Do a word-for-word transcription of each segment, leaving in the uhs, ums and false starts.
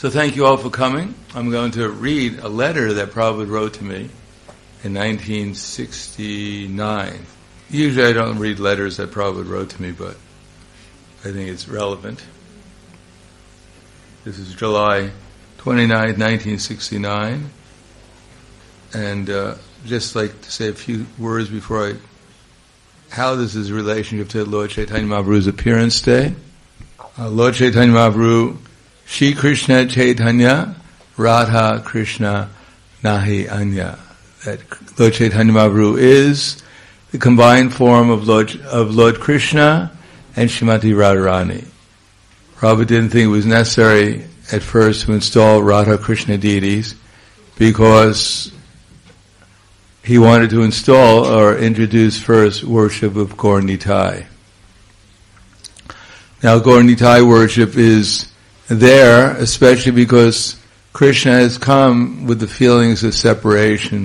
So thank you all for coming. I'm going to read a letter that Prabhupada wrote to me in nineteen sixty-nine. Usually I don't read letters that Prabhupada wrote to me, but I think it's relevant. This is July twenty-ninth, nineteen sixty-nine. And uh, just like to say a few words before I... how this is in relationship to Lord Chaitanya Mahaprabhu's appearance day. Uh, Lord Chaitanya Mahaprabhu, Shri Krishna Chaitanya, Radha Krishna Nahi Anya. That Lord Chaitanya Mahaprabhu is the combined form of Lord, of Lord Krishna and Srimati Radharani. Prabhupada didn't think it was necessary at first to install Radha Krishna deities because he wanted to install or introduce first worship of Gaur Nitai. Now Gaur Nitai worship is there especially because Krishna has come with the feelings of separation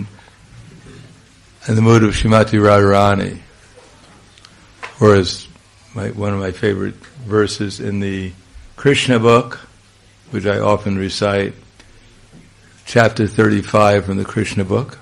and the mood of Srimati Radharani. Or as my, one of my favorite verses in the Krishna book, which I often recite, chapter thirty-five from the Krishna book,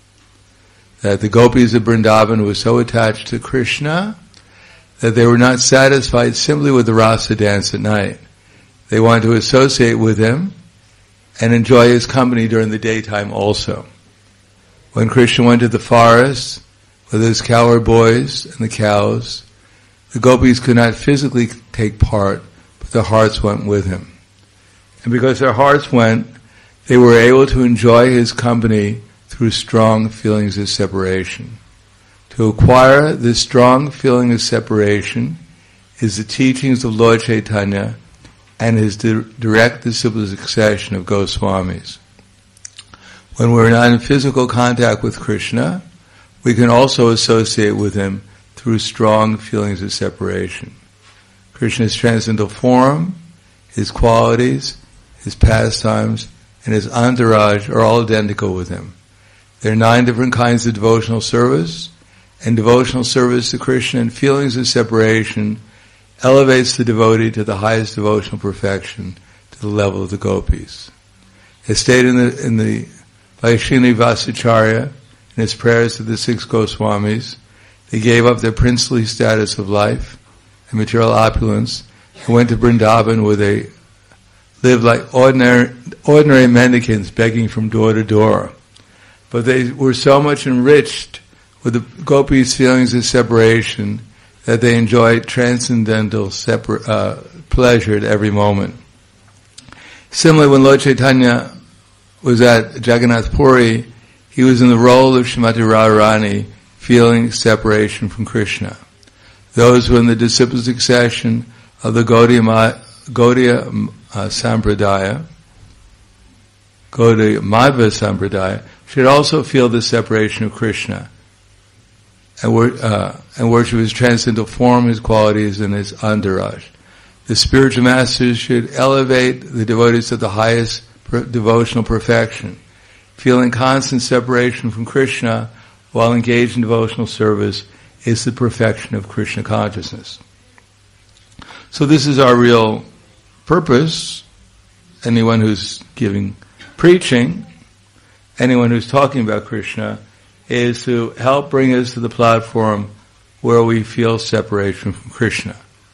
that the gopis of Vrindavan were so attached to Krishna that they were not satisfied simply with the rasa dance at night. They wanted to associate with him and enjoy his company during the daytime also. When Krishna went to the forest with his cowherd boys and the cows, the gopis could not physically take part, but their hearts went with him. And because their hearts went, they were able to enjoy his company through strong feelings of separation. To acquire this strong feeling of separation is the teachings of Lord Chaitanya and his di- direct disciple succession of Goswamis. When we're not in physical contact with Krishna, we can also associate with him through strong feelings of separation. Krishna's transcendental form, his qualities, his pastimes, and his entourage are all identical with him. There are nine different kinds of devotional service, and devotional service to Krishna and feelings of separation elevates the devotee to the highest devotional perfection, to the level of the gopis. As stated in the, in the by Srinivasacharya in his prayers to the six Goswamis, they gave up their princely status of life and material opulence and went to Vrindavan where they lived like ordinary, ordinary mendicants begging from door to door. But they were so much enriched with the gopis' feelings of separation that they enjoyed transcendental separ- uh, pleasure at every moment. Similarly, when Lord Chaitanya was at Jagannath Puri, he was in the role of Srimati Radharani, feeling separation from Krishna. Those who are in the disciple succession of the Gaudiya, Ma- Gaudiya uh, Sampradaya, Gaudiya Madhva Sampradaya, should also feel the separation of Krishna and, wor- uh, and worship his transcendental form, his qualities, and his entourage. The spiritual masters should elevate the devotees to the highest per- devotional perfection. Feeling constant separation from Krishna while engaged in devotional service is the perfection of Krishna consciousness. So this is our real purpose. Anyone who's giving preaching, anyone who's talking about Krishna, is to help bring us to the platform where we feel separation from Krishna.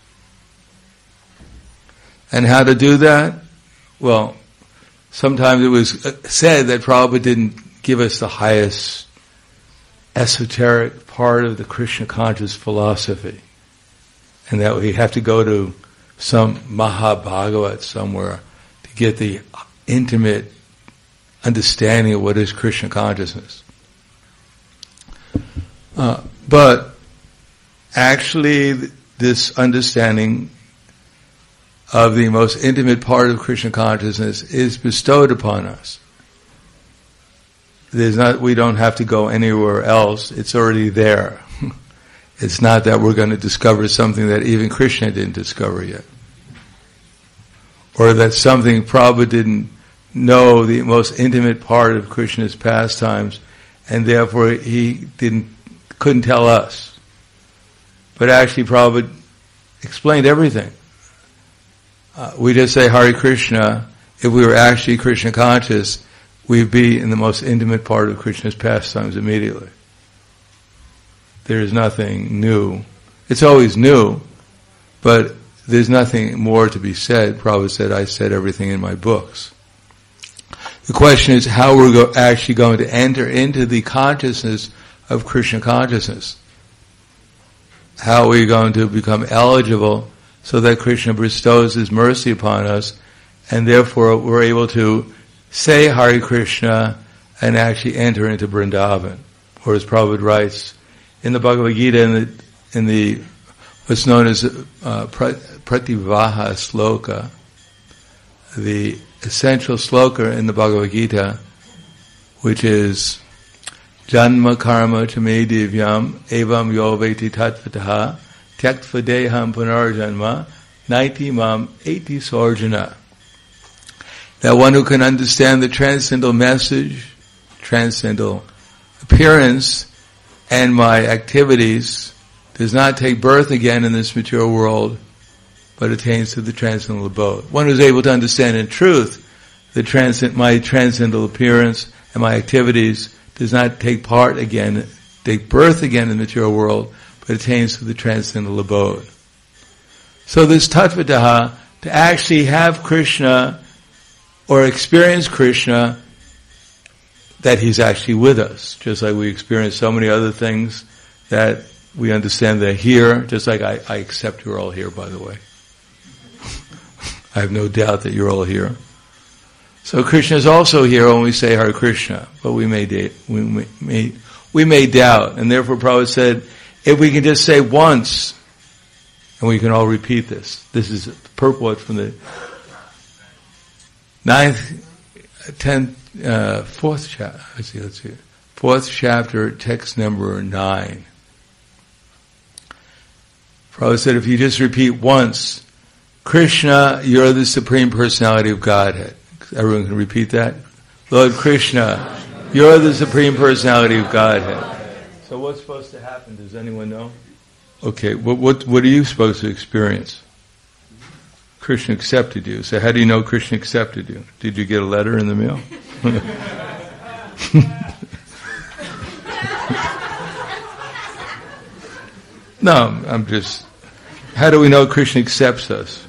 And how to do that? Well, sometimes it was said that Prabhupada didn't give us the highest esoteric part of the Krishna conscious philosophy, and that we have to go to some Mahabhagavat somewhere to get the intimate understanding of what is Krishna consciousness. Uh, but actually, this understanding of the most intimate part of Krishna consciousness is bestowed upon us. There's not, we don't have to go anywhere else. It's already there. It's not that we're going to discover something that even Krishna didn't discover yet. Or that something Prabhupada didn't know the most intimate part of Krishna's pastimes, and therefore he didn't, couldn't tell us. But actually Prabhupada explained everything. Uh, we just say Hare Krishna if we were actually Krishna conscious, we'd be in the most intimate part of Krishna's pastimes immediately. There is nothing new. It's always new, but there's nothing more to be said. Prabhupada said, I said everything in my books. The question is how we're go- actually going to enter into the consciousness of Krishna consciousness. How are we going to become eligible so that Krishna bestows His mercy upon us, and therefore we're able to say Hare Krishna and actually enter into Vrindavan. Or as Prabhupada writes, in the Bhagavad Gita, in the, in the what's known as uh, Prativaha Sloka, the essential sloka in the Bhagavad Gita, which is Janma karma chame divyam evam yo veti tatvataha tyaktva deham punarjanma naiti mam eti sarjana. That one who can understand the transcendental message, transcendental appearance, and my activities does not take birth again in this material world, but attains to the transcendental abode. One who is able to understand in truth the transcend, my transcendental appearance and my activities does not take part again, take birth again in the material world, but attains to the transcendental abode. So this tattvataha, to actually have Krishna or experience Krishna, that He's actually with us, just like we experience so many other things that we understand they're here, just like I, I accept you're all here, by the way. I have no doubt that you're all here. So Krishna is also here when we say Hare Krishna, but we may, da- we, may, may, we may doubt, and therefore Prabhupada said, if we can just say once, and we can all repeat this. This is purport from the ninth, tenth, uh, fourth chapter. Let's see, let's see. Fourth chapter, text number nine. Prabhupada said, if you just repeat once, Krishna, you're the Supreme Personality of Godhead. Everyone can repeat that? Lord Krishna, you're the Supreme Personality of Godhead. So what's supposed to happen? Does anyone know? Okay, what what what are you supposed to experience? Krishna accepted you. So how do you know Krishna accepted you? Did you get a letter in the mail? No, I'm just, how do we know Krishna accepts us?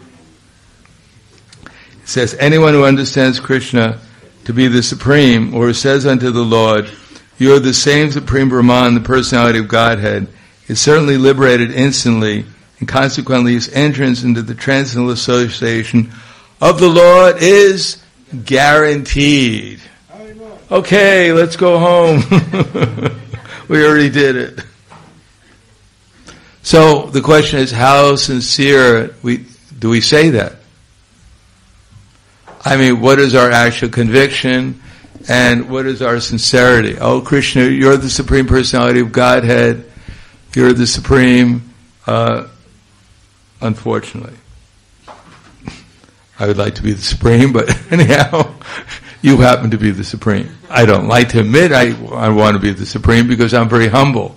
It says, anyone who understands Krishna to be the Supreme, or says unto the Lord, you are the same Supreme Brahman, the personality of Godhead, is certainly liberated instantly, and consequently his entrance into the transcendental association of the Lord is guaranteed. Okay, let's go home. We already did it. So the question is, how sincere we do we say that? I mean, what is our actual conviction, and what is our sincerity? Oh, Krishna, you're the Supreme Personality of Godhead. You're the Supreme. Uh, unfortunately, I would like to be the Supreme, but anyhow, you happen to be the Supreme. I don't like to admit I, I want to be the Supreme because I'm very humble.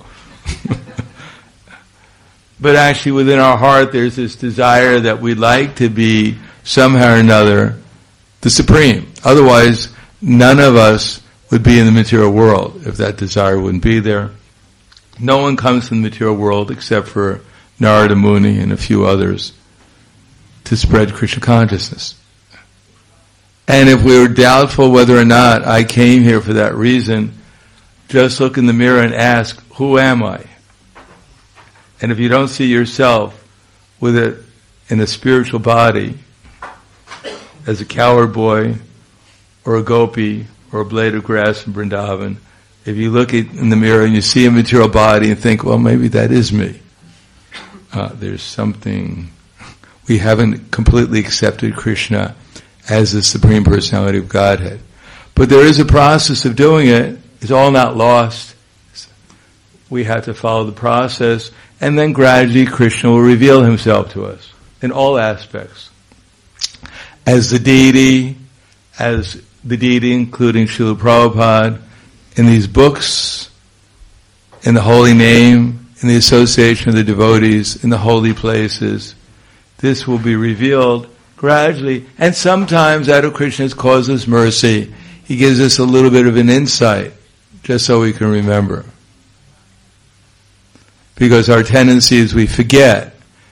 But actually within our heart there's this desire that we'd like to be somehow or another the Supreme. Otherwise, none of us would be in the material world if that desire wouldn't be there. No one comes from the material world except for Narada Muni and a few others to spread Krishna consciousness. And if we were doubtful whether or not I came here for that reason, just look in the mirror and ask, who am I? And if you don't see yourself with it in a spiritual body, as a cowherd boy, or a gopi, or a blade of grass in Vrindavan, if you look in the mirror and you see a material body and think, well, maybe that is me, uh, there's something, we haven't completely accepted Krishna as the Supreme Personality of Godhead. But there is a process of doing it. It's all not lost. We have to follow the process, and then gradually Krishna will reveal himself to us in all aspects. As the deity, as the deity including Srila Prabhupada, in these books, in the holy name, in the association of the devotees, in the holy places, this will be revealed gradually, and sometimes out of Krishna's causeless mercy, he gives us a little bit of an insight, just so we can remember. Because our tendency is we forget,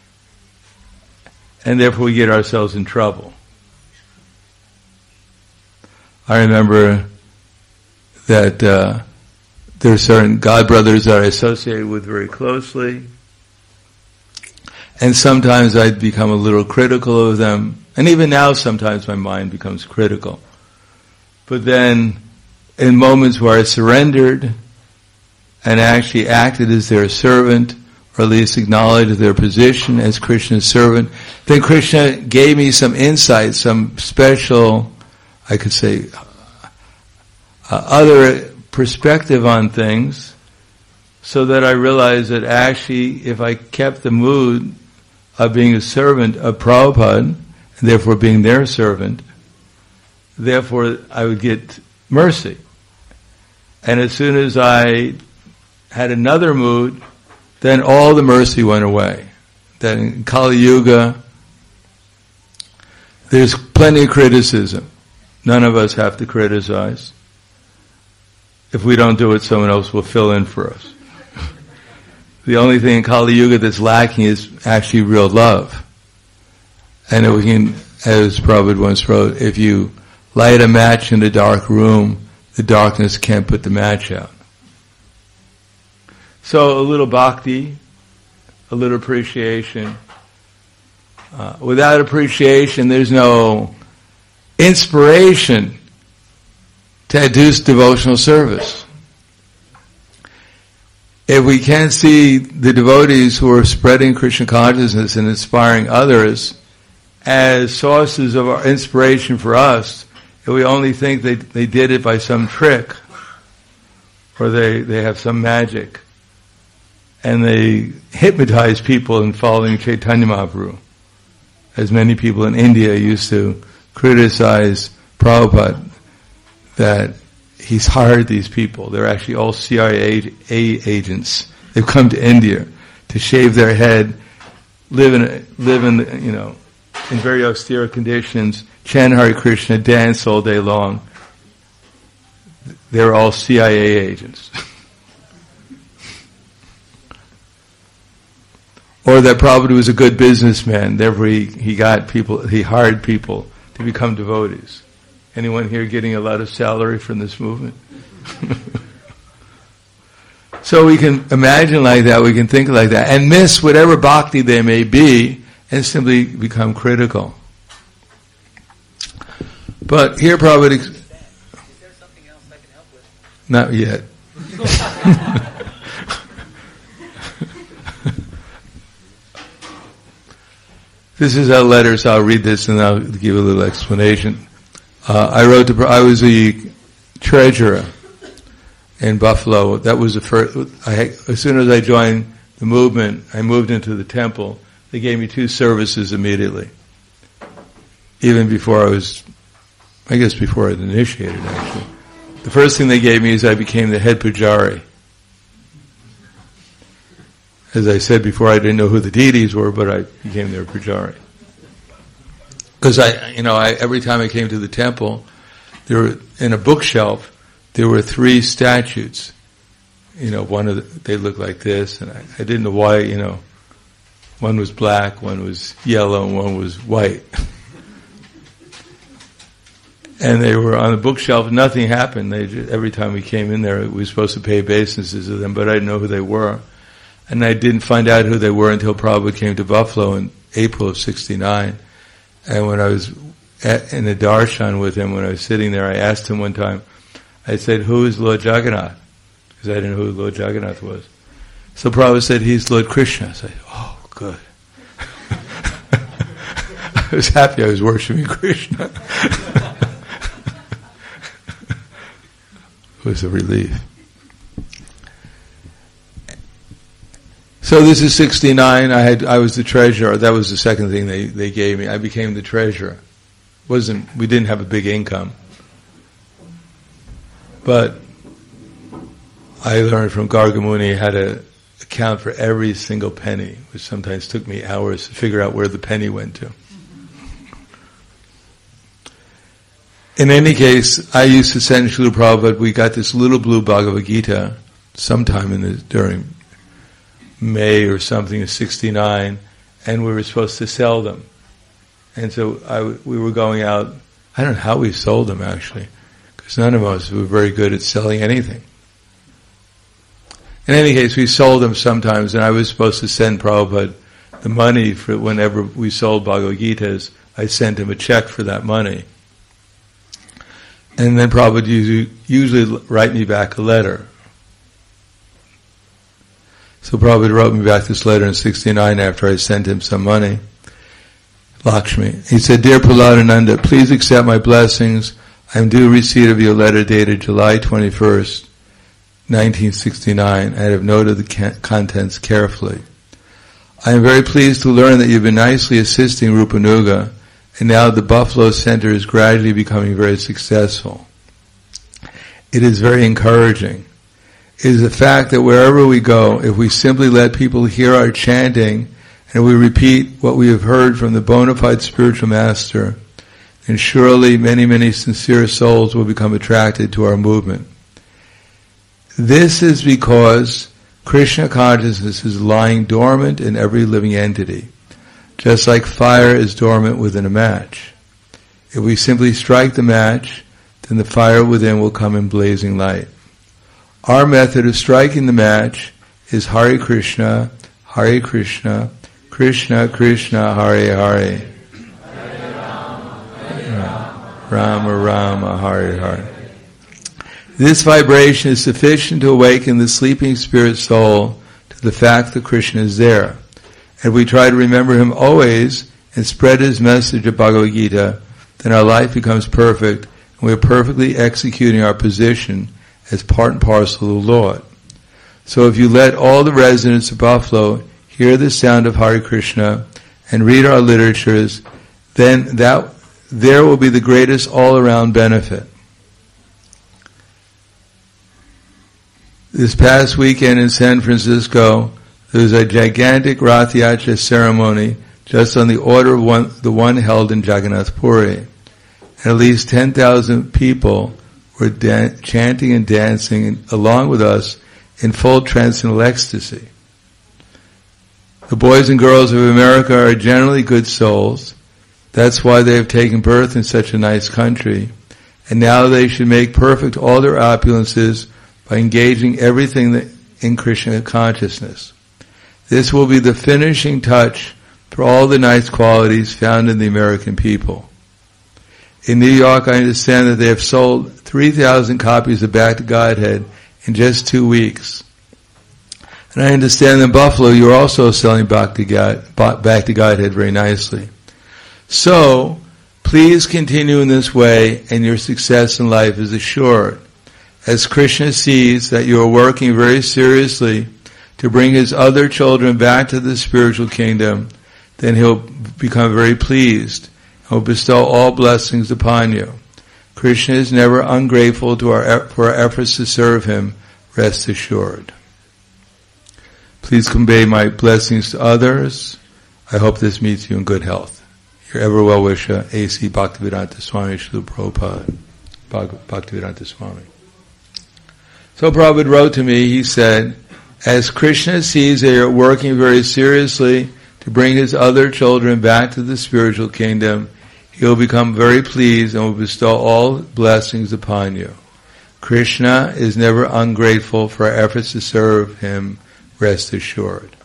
and therefore we get ourselves in trouble. I remember that uh, there are certain God brothers that I associate with very closely, and sometimes I'd become a little critical of them, and even now sometimes my mind becomes critical. But then, in moments where I surrendered and actually acted as their servant, or at least acknowledged their position as Krishna's servant, then Krishna gave me some insight, some special, I could say, uh, other perspective on things, so that I realized that actually if I kept the mood of being a servant of Prabhupada, and therefore being their servant, therefore I would get mercy. And as soon as I had another mood, then all the mercy went away. Then in Kali Yuga, there's plenty of criticism. None of us have to criticize. If we don't do it, someone else will fill in for us. The only thing in Kali Yuga that's lacking is actually real love. And we can, as Prabhupada once wrote, if you light a match in a dark room, the darkness can't put the match out. So a little bhakti, a little appreciation. Uh, without appreciation, there's no inspiration to do devotional service. If we can't see the devotees who are spreading Krishna consciousness and inspiring others as sources of our inspiration for us, if we only think they they did it by some trick, or they, they have some magic, and they hypnotize people in following Chaitanya Mahaprabhu, as many people in India used to criticize Prabhupada, that he's hired these people. They're actually all C I A agents. They've come to India to shave their head, live in, live in, you know, in very austere conditions, chant Hare Krishna, dance all day long. They're all C I A agents. Or that Prabhupada was a good businessman, therefore he, he got people, he hired people to become devotees. Anyone here getting a lot of salary from this movement? So we can imagine like that, we can think like that, and miss whatever bhakti there may be, and simply become critical. But here Prabhupada... Ex- Is there something else I can help with? Not yet. This is our letter, so I'll read this and I'll give a little explanation. Uh, I wrote to, I was the treasurer in Buffalo. That was the first, I, as soon as I joined the movement, I moved into the temple. They gave me two services immediately. Even before I was, I guess before I was initiated actually. The first thing they gave me is I became the head pujari. As I said before, I didn't know who the deities were, but I became their pujari. Because I, you know, I, every time I came to the temple, there were, in a bookshelf, there were three statues. You know, one of the, they looked like this, and I, I didn't know why, you know, one was black, one was yellow, and one was white. And they were on the bookshelf, nothing happened. They just, every time we came in there, we were supposed to pay obeisances to them, but I didn't know who they were. And I didn't find out who they were until Prabhupada came to Buffalo in April of sixty-nine. And when I was at, in the darshan with him, when I was sitting there, I asked him one time, I said, who is Lord Jagannath? Because I didn't know who Lord Jagannath was. So Prabhupada said, he's Lord Krishna. I said, oh, good. I was happy I was worshiping Krishna. It was a relief. So this is sixty-nine. I had I was the treasurer. That was the second thing they, they gave me. I became the treasurer. Wasn't we didn't have a big income, but I learned from Gargamuni how to account for every single penny, which sometimes took me hours to figure out where the penny went to. In any case, I used to send Srila Prabhupada, we got this little blue Bhagavad Gita sometime in the, during May or something of sixty-nine, and we were supposed to sell them. And so I, we were going out, I don't know how we sold them actually, because none of us were very good at selling anything. In any case, we sold them sometimes, and I was supposed to send Prabhupada the money for whenever we sold Bhagavad Gitas. I sent him a check for that money. And then Prabhupada usually, usually write me back a letter. So Prabhupada wrote me back this letter in sixty-nine after I sent him some money. Lakshmi. He said, Dear Prahladananda, please accept my blessings. I am due receipt of your letter dated July twenty-first, nineteen sixty-nine. I have noted the ca- contents carefully. I am very pleased to learn that you've been nicely assisting Rupanuga, and now the Buffalo Center is gradually becoming very successful. It is very encouraging. It is a fact that wherever we go, if we simply let people hear our chanting and we repeat what we have heard from the bona fide spiritual master, then surely many, many sincere souls will become attracted to our movement. This is because Krishna consciousness is lying dormant in every living entity, just like fire is dormant within a match. If we simply strike the match, then the fire within will come in blazing light. Our method of striking the match is Hare Krishna, Hare Krishna, Krishna Krishna, Hare Hare, Rama Rama, Hare Hare. This vibration is sufficient to awaken the sleeping spirit soul to the fact that Krishna is there. And we try to remember him always and spread his message of Bhagavad Gita, then our life becomes perfect and we are perfectly executing our position as part and parcel of the Lord. So if you let all the residents of Buffalo hear the sound of Hare Krishna and read our literatures, then that there will be the greatest all-around benefit. This past weekend in San Francisco, there was a gigantic Rath Yatra ceremony just on the order of one, the one held in Jagannath Puri. And at least ten thousand people were dan- chanting and dancing along with us in full transcendental ecstasy. The boys and girls of America are generally good souls. That's why they have taken birth in such a nice country. And now they should make perfect all their opulences by engaging everything that in Krishna consciousness. This will be the finishing touch for all the nice qualities found in the American people. In New York, I understand that they have sold three thousand copies of Back to Godhead in just two weeks. And I understand in Buffalo, you're also selling Back to God, Back to Godhead very nicely. So, please continue in this way, and your success in life is assured. As Krishna sees that you are working very seriously to bring his other children back to the spiritual kingdom, then he'll become very pleased and will bestow all blessings upon you. Krishna is never ungrateful to our, for our efforts to serve him, rest assured. Please convey my blessings to others. I hope this meets you in good health. Your ever well wisher, A C Bhaktivedanta Swami Srila Prabhupada. Bhaktivedanta Swami. So Prabhupada wrote to me, he said, as Krishna sees that you're working very seriously to bring his other children back to the spiritual kingdom, he will become very pleased and will bestow all blessings upon you. Krishna is never ungrateful for our efforts to serve him, rest assured.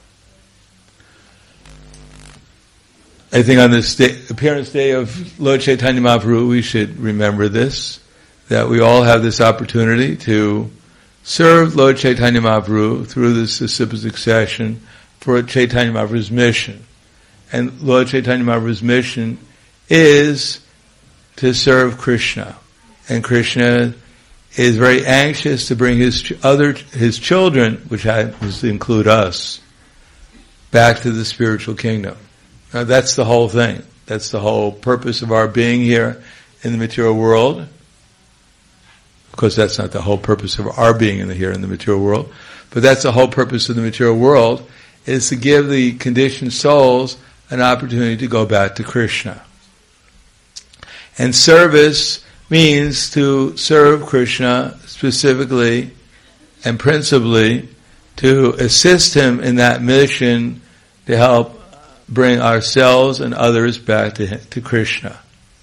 I think on this day, appearance day of Lord Chaitanya Mahaprabhu, we should remember this, that we all have this opportunity to serve Lord Chaitanya Mahaprabhu through this disciple succession for Chaitanya Mahaprabhu's mission. And Lord Chaitanya Mahaprabhu's mission is to serve Krishna. And Krishna is very anxious to bring his other, his children, which happens to include us, back to the spiritual kingdom. Now that's the whole thing. That's the whole purpose of our being here in the material world. Of course, that's not the whole purpose of our being in the, here in the material world, but that's the whole purpose of the material world, is to give the conditioned souls an opportunity to go back to Krishna. And service means to serve Krishna specifically and principally, to assist him in that mission to help bring ourselves and others back to him, to Krishna.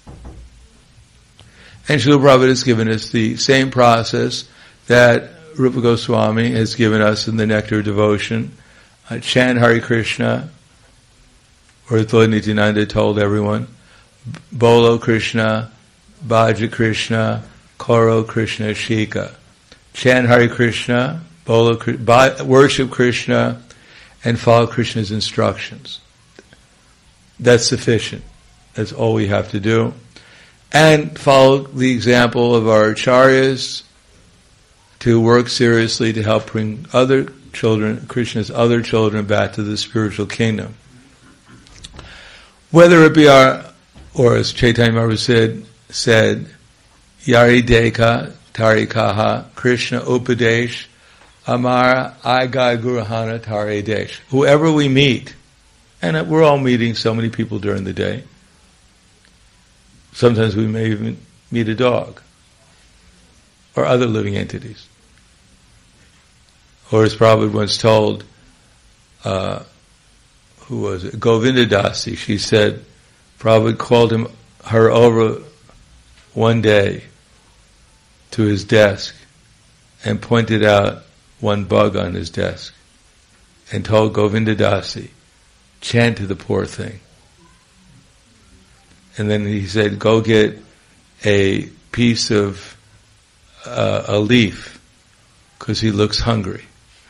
And Srila Prabhupada has given us the same process that Rupa Goswami has given us in the Nectar of Devotion. Uh, chant Hare Krishna, or as Lord Nityananda told everyone, Bolo Krishna, Bhaja Krishna, Koro Krishna Shika. Chant Hare Krishna, Bolo, worship Krishna, and follow Krishna's instructions. That's sufficient. That's all we have to do. And follow the example of our acharyas to work seriously to help bring other children, Krishna's other children, back to the spiritual kingdom. Whether it be our, or as Chaitanya Mahaprabhu said, said, Yari Deka, Tari Kaha, Krishna Upadesh, Amara Aigai Gurahana Tare Desh. Whoever we meet, and we're all meeting so many people during the day. Sometimes we may even meet a dog or other living entities. Or as Prabhupada once told, uh, who was it? Govinda Dasi. She said, Prabhupada called him her over one day to his desk and pointed out one bug on his desk and told Govinda Dasi, chant to the poor thing. And then he said, go get a piece of uh, a leaf because he looks hungry.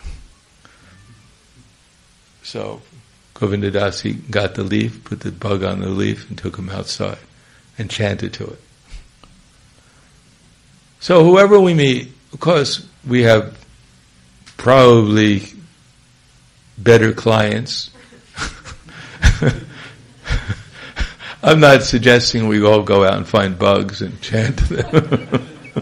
So Govinda Dasi got the leaf, put the bug on the leaf, and took him outside and chanted to it. So whoever we meet, of course, we have probably better clients. I'm not suggesting we all go out and find bugs and chant to them.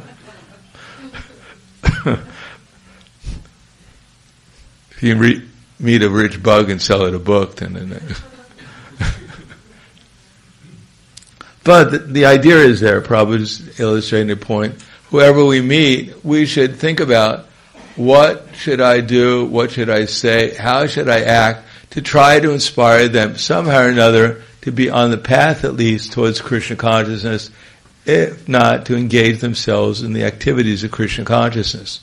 If you re- meet a rich bug and sell it a book, then... then but the, the idea is there. Prabhupada's illustrating the point. Whoever we meet, we should think about, what should I do, what should I say, how should I act, to try to inspire them somehow or another to be on the path at least towards Krishna consciousness, if not to engage themselves in the activities of Krishna consciousness.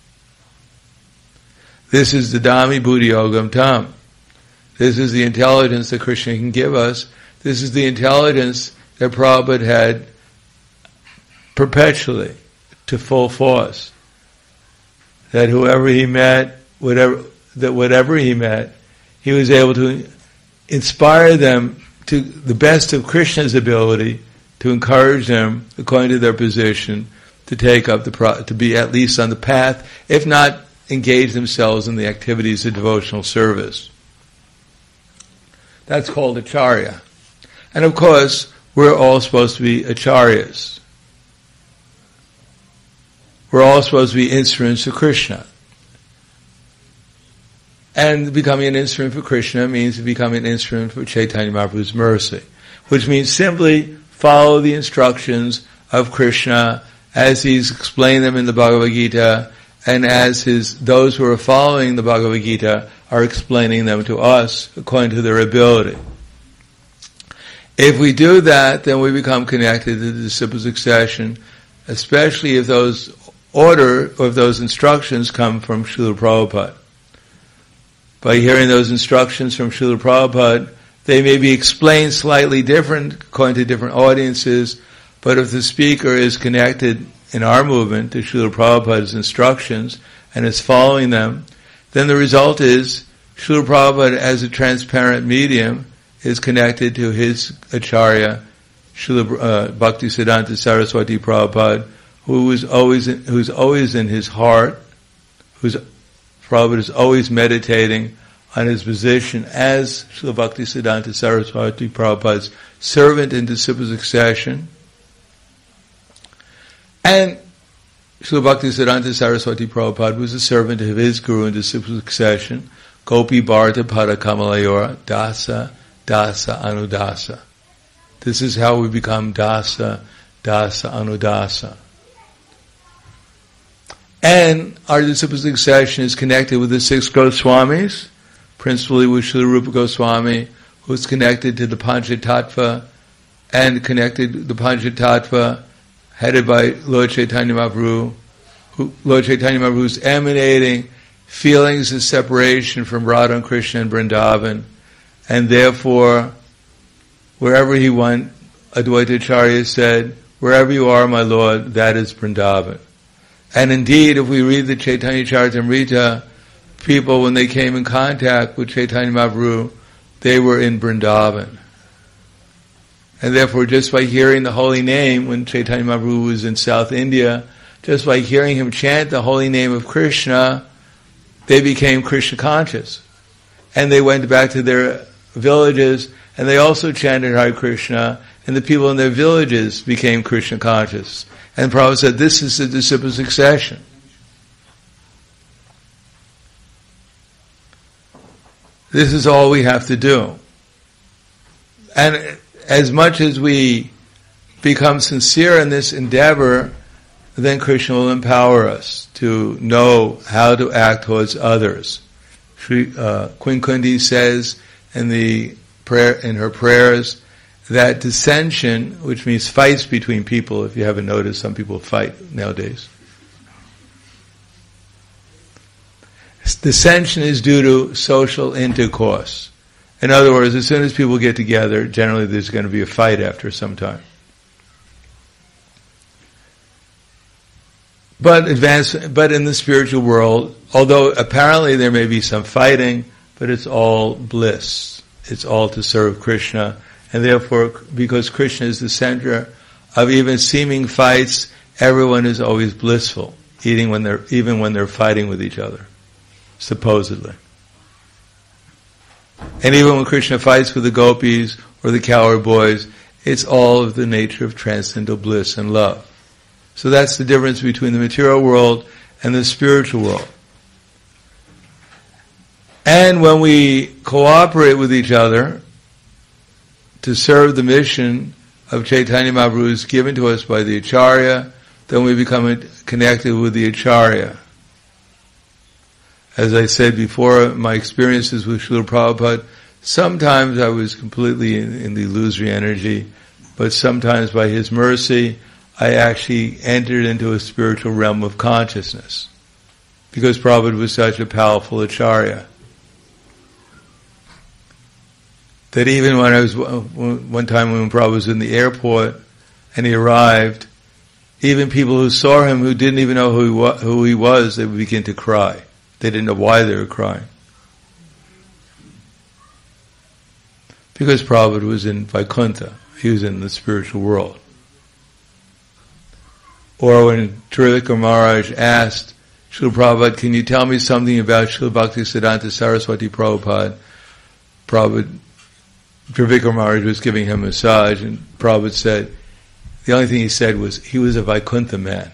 This is the Dhammi Buddhi Yogam Tam. This is the intelligence that Krishna can give us. This is the intelligence that Prabhupada had perpetually, to full force. That whoever he met, whatever, that whatever he met, he was able to inspire them to the best of Krishna's ability, to encourage them, according to their position, to take up the pro- to be at least on the path, if not engage themselves in the activities of devotional service. That's called acharya. And of course, we're all supposed to be acharyas. We're all supposed to be instruments of Krishna. And becoming an instrument for Krishna means becoming an instrument for Chaitanya Mahaprabhu's mercy, which means simply follow the instructions of Krishna as he's explained them in the Bhagavad Gita, and as his those who are following the Bhagavad Gita are explaining them to us according to their ability. If we do that, then we become connected to the disciple succession, especially if those order or if those instructions come from Srila Prabhupada. By hearing those instructions from Srila Prabhupada, they may be explained slightly different according to different audiences, but if the speaker is connected in our movement to Srila Prabhupada's instructions and is following them, then the result is Srila Prabhupada, as a transparent medium, is connected to his acharya, Srila uh, Bhaktisiddhanta Saraswati Prabhupada, who is always in, who's always in his heart, who's Prabhupada is always meditating on his position as Srila Bhaktisiddhanta Saraswati Prabhupada's servant in disciple succession. And Srila Bhaktisiddhanta Saraswati Prabhupada was a servant of his guru in disciple succession, Gopi Bharata Pada Kamalayora, Dasa, Dasa, Anudasa. This is how we become Dasa, dasa anudasa. And our disciple succession is connected with the six Goswamis, principally with Srila Rupa Goswami, who's connected to the Panchatattva, and connected to the Panchatattva, headed by Lord Chaitanya Mahaprabhu, who, Lord Chaitanya Mahaprabhu is emanating feelings of separation from Radha and Krishna and Vrindavan, and therefore, wherever he went, Advaita Acharya said, wherever you are, my Lord, that is Vrindavan. And indeed, if we read the Chaitanya Charitamrita, people, when they came in contact with Chaitanya Mahaprabhu, they were in Vrindavan. And therefore, just by hearing the holy name, when Chaitanya Mahaprabhu was in South India, just by hearing him chant the holy name of Krishna, they became Krishna conscious. And they went back to their villages, and they also chanted Hare Krishna, and the people in their villages became Krishna conscious. And Prabhupada said, this is the disciple succession. This is all we have to do. And as much as we become sincere in this endeavor, then Krishna will empower us to know how to act towards others. Shri, uh, Queen Kundi says in the prayer, in her prayers, that dissension, which means fights between people, if you haven't noticed, some people fight nowadays. Dissension is due to social intercourse. In other words, as soon as people get together, generally there's going to be a fight after some time. But advance, but in the spiritual world, although apparently there may be some fighting, but it's all bliss. It's all to serve Krishna. And therefore, because Krishna is the center of even seeming fights, everyone is always blissful, even when they're, even when they're fighting with each other, supposedly. And even when Krishna fights with the gopis or the cowherd boys, it's all of the nature of transcendental bliss and love. So that's the difference between the material world and the spiritual world. And when we cooperate with each other to serve the mission of Chaitanya Mahaprabhu given to us by the Acharya, then we become connected with the Acharya. As I said before, my experiences with Srila Prabhupada, sometimes I was completely in, in the illusory energy, but sometimes by his mercy, I actually entered into a spiritual realm of consciousness, because Prabhupada was such a powerful Acharya. That even when I was, one time when Prabhupada was in the airport and he arrived, even people who saw him who didn't even know who he, wa- who he was, they would begin to cry. They didn't know why they were crying. Because Prabhupada was in Vaikuntha. He was in the spiritual world. Or when Trilika Maharaj asked Srila Prabhupada, can you tell me something about Srila Bhaktisiddhanta Saraswati Prabhupada? Prabhupada, Trilika Maharaj was giving him a massage, and Prabhupada said, the only thing he said was, he was a Vaikuntha man.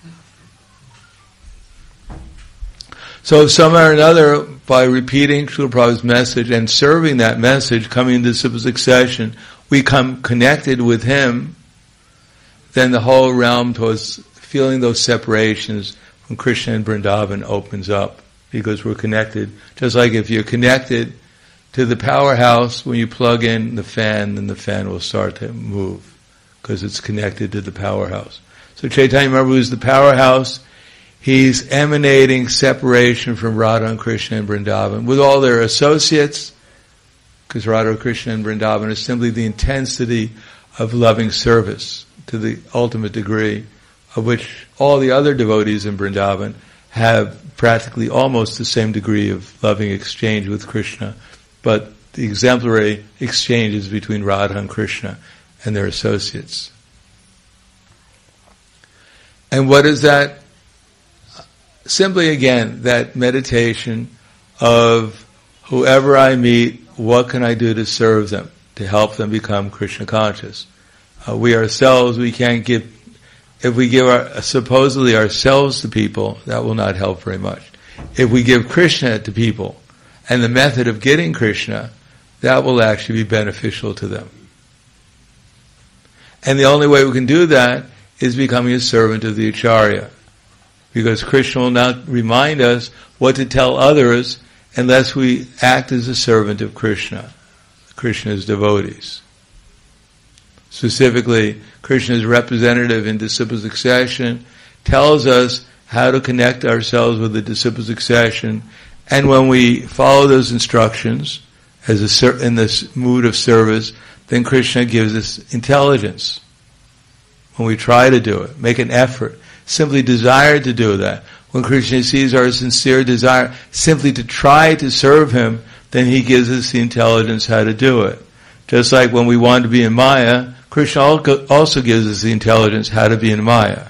So somehow or another, by repeating Srila Prabhupada's message and serving that message, coming into disciple succession, we come connected with him, then the whole realm towards feeling those separations from Krishna and Vrindavan opens up, because we're connected. Just like if you're connected to the powerhouse, when you plug in the fan, then the fan will start to move, because it's connected to the powerhouse. So Chaitanya Mahaprabhu is the powerhouse. He's emanating separation from Radha and Krishna and Vrindavan with all their associates, because Radha, Krishna and Vrindavan is simply the intensity of loving service to the ultimate degree, of which all the other devotees in Vrindavan have practically almost the same degree of loving exchange with Krishna, but the exemplary exchange is between Radha and Krishna and their associates. And what is that? Simply again, that meditation of whoever I meet, what can I do to serve them, to help them become Krishna conscious? Uh, we ourselves, we can't give, if we give our, supposedly ourselves to people, that will not help very much. If we give Krishna to people, and the method of getting Krishna, that will actually be beneficial to them. And the only way we can do that is becoming a servant of the Acharya. Because Krishna will not remind us what to tell others unless we act as a servant of Krishna, Krishna's devotees. Specifically, Krishna's representative in disciple succession tells us how to connect ourselves with the disciple succession, and when we follow those instructions as a ser- in this mood of service, then Krishna gives us intelligence. When we try to do it, make an effort, simply desire to do that. When Krishna sees our sincere desire simply to try to serve Him, then He gives us the intelligence how to do it. Just like when we want to be in Maya, Krishna also gives us the intelligence how to be in Maya.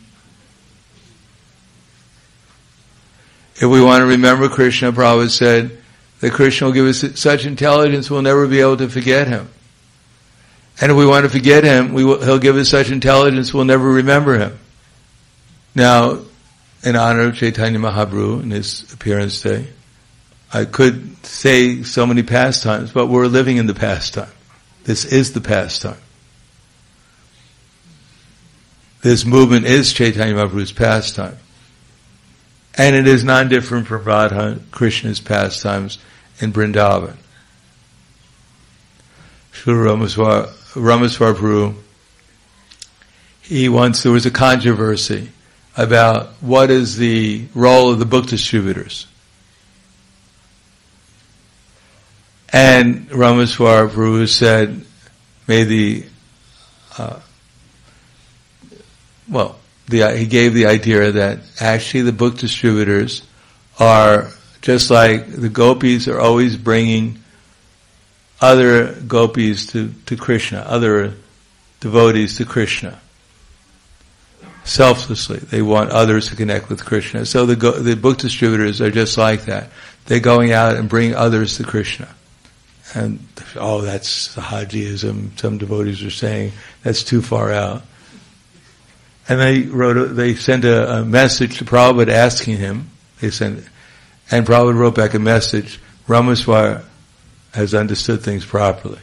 If we want to remember Krishna, Prabhupada said that Krishna will give us such intelligence we'll never be able to forget Him. And if we want to forget Him, we will, He'll give us such intelligence we'll never remember Him. Now, in honor of Chaitanya Mahaprabhu and his appearance day, I could say so many pastimes, but we're living in the pastime. This is the pastime. This movement is Chaitanya Mahaprabhu's pastime. And it is not different from Radha Krishna's pastimes in Vrindavan. Srila Ramaswar Prabhu, he once, there was a controversy about what is the role of the book distributors. And Ramaswar Prabhu said, may the, uh, well, the, he gave the idea that actually the book distributors are just like the gopis are always bringing other gopis to, to Krishna, other devotees to Krishna. Selflessly, they want others to connect with Krishna. So the go, the book distributors are just like that. They're going out and bringing others to Krishna. And, oh, that's Sahajiism. Some devotees are saying that's too far out. And they wrote, a, they sent a, a message to Prabhupada asking him. They sent, and Prabhupada wrote back a message. Ramaswar has understood things properly.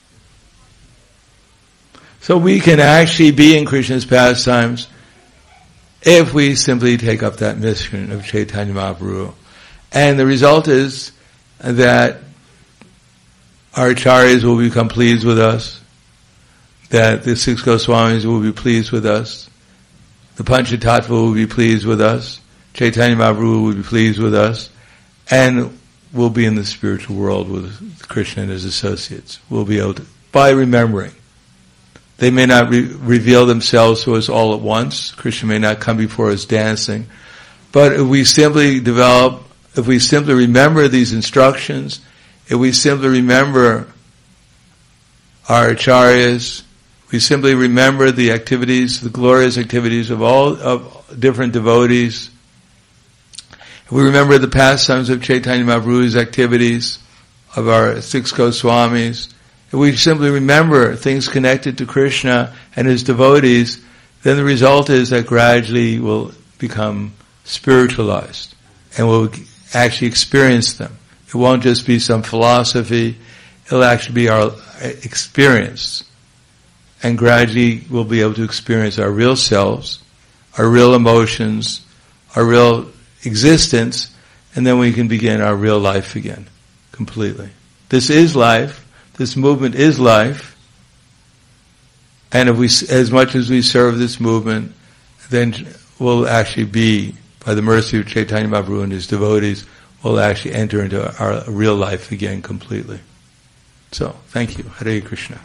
So we can actually be in Krishna's pastimes if we simply take up that mission of Chaitanya Mahaprabhu. And the result is that our acharyas will become pleased with us, that the six Goswamis will be pleased with us, the Panchatattva will be pleased with us, Chaitanya Mahaprabhu will be pleased with us, and we'll be in the spiritual world with Krishna and his associates. We'll be able to, by remembering. They may not re- reveal themselves to us all at once. Krishna may not come before us dancing. But if we simply develop, if we simply remember these instructions, if we simply remember our acharyas, we simply remember the activities, the glorious activities of all of different devotees. If we remember the pastimes of Chaitanya Mahaprabhu's activities, of our six Goswamis, if we simply remember things connected to Krishna and his devotees, then the result is that gradually we'll become spiritualized and we'll actually experience them. It won't just be some philosophy, it'll actually be our experience. And gradually we'll be able to experience our real selves, our real emotions, our real existence, and then we can begin our real life again, completely. This is life. This movement is life. And if we, as much as we serve this movement, then we'll actually be, by the mercy of Chaitanya Mahaprabhu and his devotees, we'll actually enter into our real life again completely. So, thank you. Hare Krishna.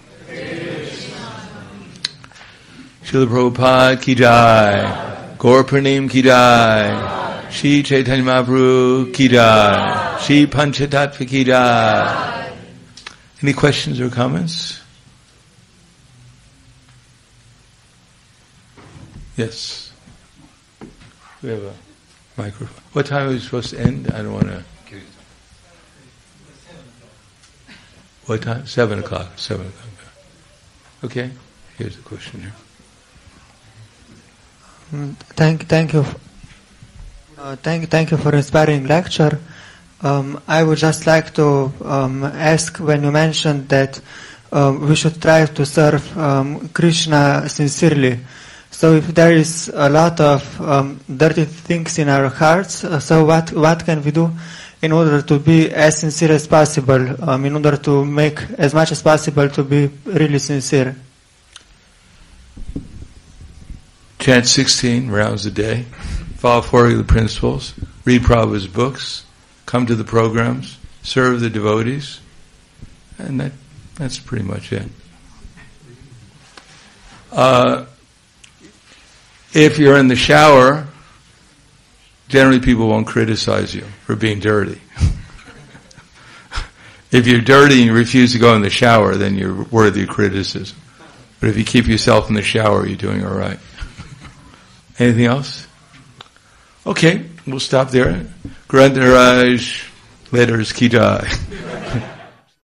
Srila Prabhupada ki jai. Gaur Pranim ki jai. Shri Chaitanya Mahaprabhu ki jai. Shri Panchatattva ki jai. Any questions or comments? Yes. We have a microphone. What time are we supposed to end? I don't want to... What time? Seven o'clock. Seven o'clock. Okay. Here's the question here. Thank, thank you. Uh, thank, thank you for inspiring lecture. Um, I would just like to um, ask, when you mentioned that um, we should try to serve um, Krishna sincerely. So if there is a lot of um, dirty things in our hearts, uh, so what what can we do in order to be as sincere as possible, um, in order to make as much as possible to be really sincere? Chant sixteen rounds a day, follow four of the principles, read Prabhupada's books, come to the programs, serve the devotees, and that that's pretty much it. Uh, if you're in the shower, generally people won't criticize you for being dirty. If you're dirty and you refuse to go in the shower, then you're worthy of criticism. But if you keep yourself in the shower, you're doing all right. Anything else? Okay, we'll stop there. Grantaraj, letters ki jai.